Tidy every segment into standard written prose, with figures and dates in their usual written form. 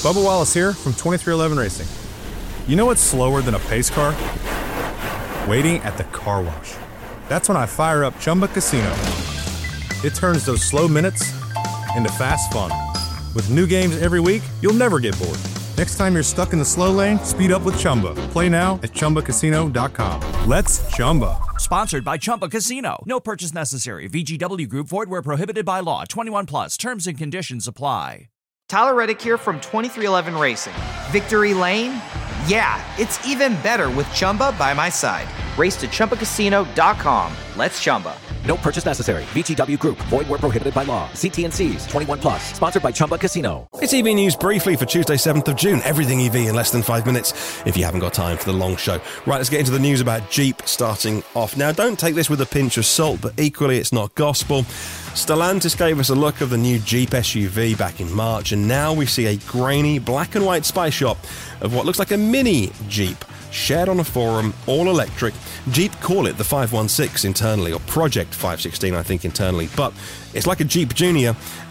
Bubba Wallace here from 2311 Racing. You know what's slower than a pace car? Waiting at the car wash. That's when I fire up Chumba Casino. It turns those slow minutes into fast fun. With new games every week, you'll never get bored. Next time you're stuck in the slow lane, speed up with Chumba. Play now at ChumbaCasino.com. Let's Chumba. Sponsored by Chumba Casino. No purchase necessary. VGW Group. Void where prohibited by law. 21 plus. Terms and conditions apply. Tyler Reddick here from 2311 Racing. Victory Lane? Yeah, it's even better with Chumba by my side. Race to ChumbaCasino.com. Let's Chumba. No purchase necessary. VGW Group. Void where prohibited by law. See T&Cs. 21 plus. Sponsored by Chumba Casino. It's EV News briefly for Tuesday, 7th of June. Everything EV in less than 5 minutes if you haven't got time for the long show. Right, let's get into the news about Jeep starting off. Now, don't take this with a pinch of salt, but equally it's not gospel. Stellantis gave us a look of the new Jeep SUV back in March, and now we see a grainy black and white spy shot of what looks like a mini Jeep shared on a forum, all electric. Jeep call it the 516 internally, or Project 516 I think internally, but it's like a Jeep Junior,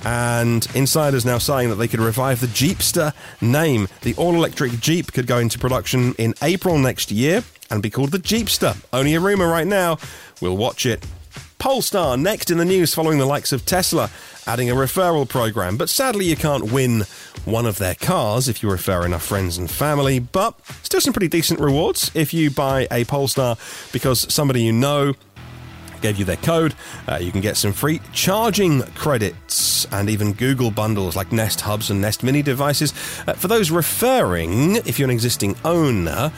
and insiders now saying that they could revive the Jeepster name. The all-electric Jeep could go into production in April next year and be called the Jeepster. Only a rumour right now. We'll watch it. Polestar next in the news following the likes of Tesla adding a referral program, but sadly you can't win one of their cars if you refer enough friends and family, but still some pretty decent rewards if you buy a Polestar because somebody you know gave you their code. You can get some free charging credits and even Google bundles like Nest Hubs and Nest Mini devices. For those referring, if you're an existing owner,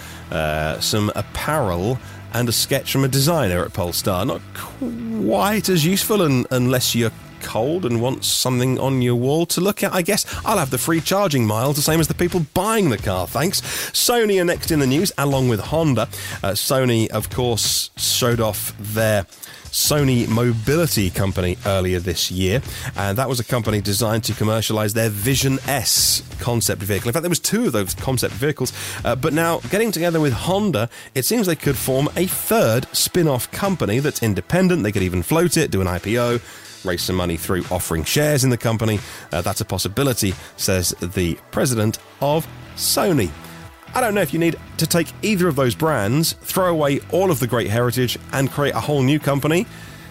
some apparel and a sketch from a designer at Polestar. Not quite as useful unless you're cold and want something on your wall to look at, I guess. I'll have the free charging miles, the same as the people buying the car, thanks. Sony are next in the news, along with Honda. Sony, of course, showed off their Sony Mobility company earlier this year, and that was a company designed to commercialize their Vision S concept vehicle. In fact, there was two of those concept vehicles, but now getting together with Honda, it seems they could form a third spin-off company that's independent. They could even float it, do an IPO, raise some money through offering shares in the company. That's a possibility, says the president of Sony. I don't know if you need to take either of those brands, throw away all of the great heritage and create a whole new company.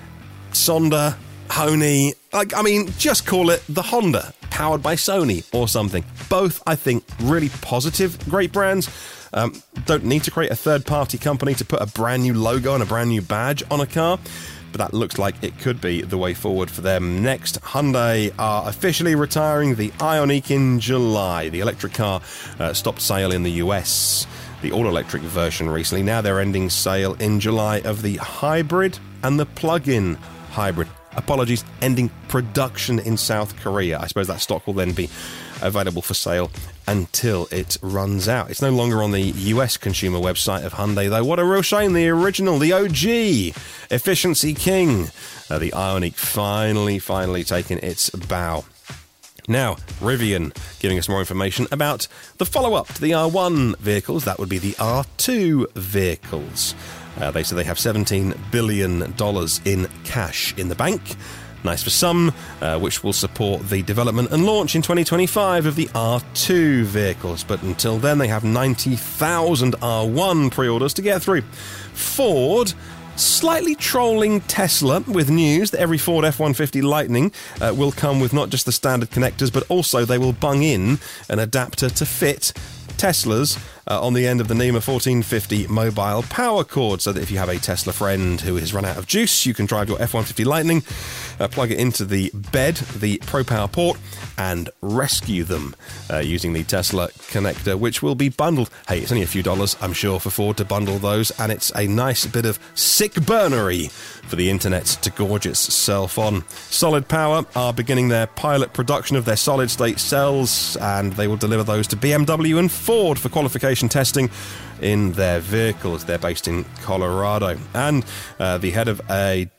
Sonda, Honey, just call it the Honda, powered by Sony or something. Both, I think, really positive, great brands. Don't need to create a third-party company to put a brand new logo and a brand new badge on a car. But that looks like it could be the way forward for them. Next, Hyundai are officially retiring the Ioniq in July. The electric car stopped sale in the US, the all-electric version recently. Now they're ending sale in July of the hybrid and the plug-in hybrid. Apologies, ending production in South Korea. I suppose that stock will then be available for sale until it runs out. It's no longer on the US consumer website of Hyundai, though. What a real shame. The original, the OG, efficiency king, the Ioniq finally taking its bow. Now, Rivian giving us more information about the follow-up to the R1 vehicles. That would be the R2 vehicles. They say they have $17 billion in cash in the bank. Nice for some, which will support the development and launch in 2025 of the R2 vehicles. But until then, they have 90,000 R1 pre-orders to get through. Ford slightly trolling Tesla with news that every Ford F-150 Lightning will come with not just the standard connectors, but also they will bung in an adapter to fit Teslas on the end of the NEMA 1450 mobile power cord, so that if you have a Tesla friend who has run out of juice, you can drive your F-150 Lightning, plug it into the bed, the ProPower port, and rescue them using the Tesla connector, which will be bundled. Hey, it's only a few dollars, I'm sure, for Ford to bundle those, and it's a nice bit of sick burnery for the internet to gorge itself on. Solid Power are beginning their pilot production of their solid-state cells, and they will deliver those to BMW and Ford for qualification testing in their vehicles. They're based in Colorado. And the head of a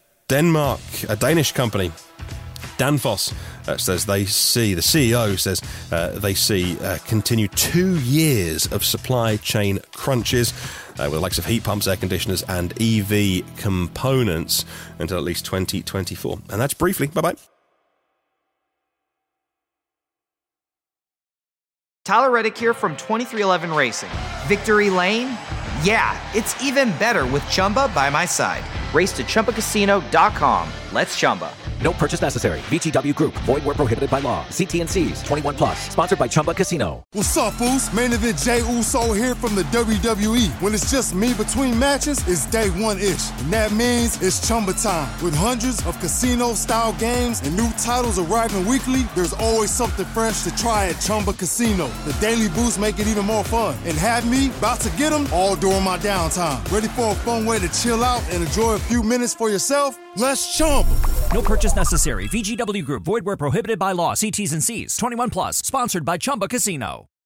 Danish company, Danfoss, says they see, the CEO says they see continued 2 years of supply chain crunches with the likes of heat pumps, air conditioners, and EV components until at least 2024. And that's briefly. Bye-bye. Tyler Reddick here from 2311 Racing. Victory Lane? Yeah, it's even better with Chumba by my side. Race to ChumbaCasino.com. Let's Chumba. No purchase necessary. VGW Group. Void where prohibited by law. See T&Cs. 21 plus. Sponsored by Chumba Casino. What's up, Foos? Main event Jey Uso here from the WWE. When it's just me between matches, it's day one-ish. And that means it's Chumba time. With hundreds of casino-style games and new titles arriving weekly, there's always something fresh to try at Chumba Casino. The daily boosts make it even more fun. And have me about to get them all during my downtime. Ready for a fun way to chill out and enjoy a few minutes for yourself? Let's Chumba. No purchase necessary. VGW Group. Void where prohibited by law. See T's and C's. 21 plus. Sponsored by Chumba Casino.